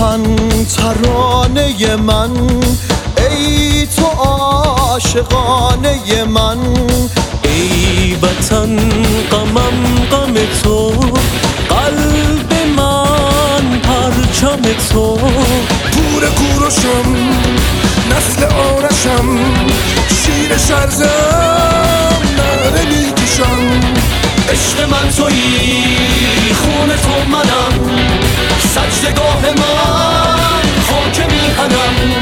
وطن ترانه من، ای تو عاشقانه من. ای وطن غمم غم تو، قلب من پرچم تو. پور کوروشم نسل آرشم، شیر شرزم نره میکشم. عشق من تویی، خون تو منم، سجدگاه من خاک میهنم.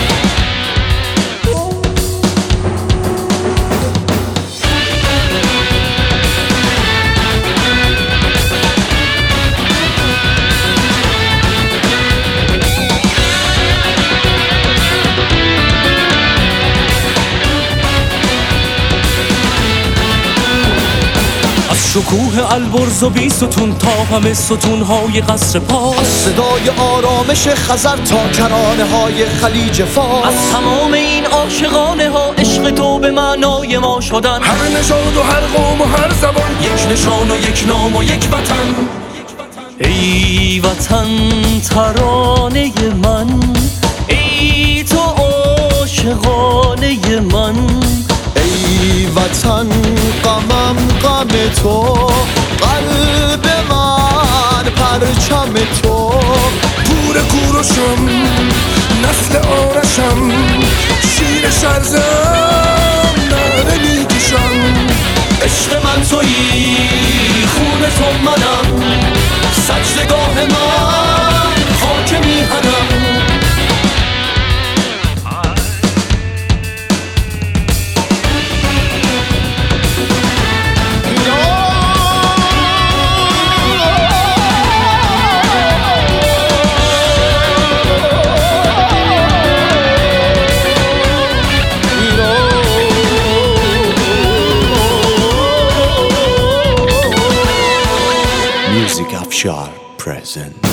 شکوه البرز و بی ستون تا همه ستونهای قصر پاس، از صدای آرامش خزر تا کرانه های خلیج فارس، از تمام این عاشقانه ها عشق تو به معنای ما شدن. هر نژاد و هر قوم و هر زبان، یک نشان و یک نام و یک وطن. ای وطن ترانه من، ای تو عاشقانه من. ای وطن غمم غم تو، قلب من پرچم تو. پور کوروشم نسل آرشم، شیر شرزم نره میکشم. عشق من تویی، خون تو منم، سجدگاه من خاک میهنم. Music Afshar present.